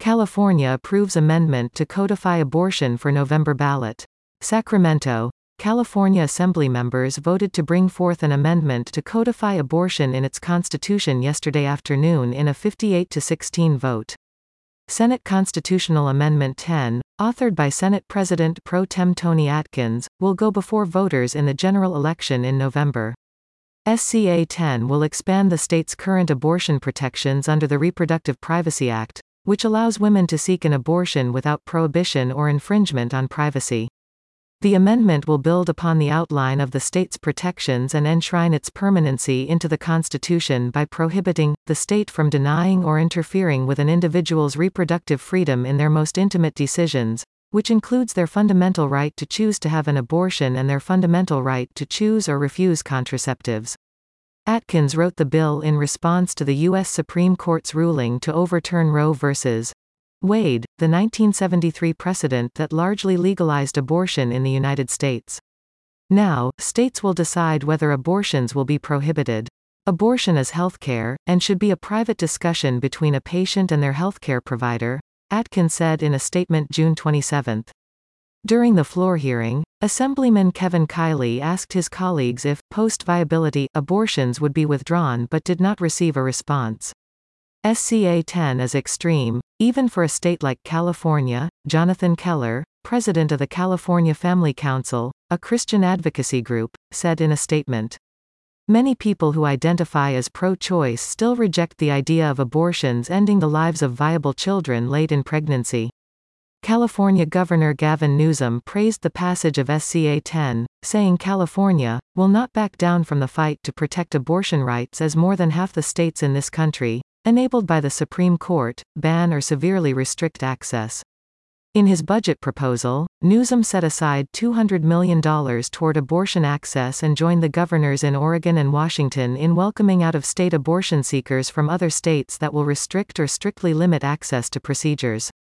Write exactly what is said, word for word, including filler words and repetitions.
California approves amendment to codify abortion for November ballot. Sacramento, California Assembly members voted to bring forth an amendment to codify abortion in its constitution yesterday afternoon in a fifty-eight to sixteen vote. Senate Constitutional Amendment ten, authored by Senate President pro tem Tony Atkins, will go before voters in the general election in November. S C A ten will expand the state's current abortion protections under the Reproductive Privacy Act, which allows women to seek an abortion without prohibition or infringement on privacy. The amendment will build upon the outline of the state's protections and enshrine its permanency into the Constitution by prohibiting the state from denying or interfering with an individual's reproductive freedom in their most intimate decisions, which includes their fundamental right to choose to have an abortion and their fundamental right to choose or refuse contraceptives. Atkins wrote the bill in response to the U S Supreme Court's ruling to overturn Roe v. Wade, the nineteen seventy-three precedent that largely legalized abortion in the United States. Now, states will decide whether abortions will be prohibited. Abortion is healthcare, and should be a private discussion between a patient and their healthcare provider, Atkins said in a statement June twenty-seventh. During the floor hearing, Assemblyman Kevin Kiley asked his colleagues if, post-viability, abortions would be withdrawn but did not receive a response. S C A ten is extreme, even for a state like California, Jonathan Keller, president of the California Family Council, a Christian advocacy group, said in a statement. Many people who identify as pro-choice still reject the idea of abortions ending the lives of viable children late in pregnancy. California Governor Gavin Newsom praised the passage of S C A ten, saying California will not back down from the fight to protect abortion rights as more than half the states in this country, enabled by the Supreme Court, ban or severely restrict access. In his budget proposal, Newsom set aside two hundred million dollars toward abortion access and joined the governors in Oregon and Washington in welcoming out-of-state abortion seekers from other states that will restrict or strictly limit access to procedures.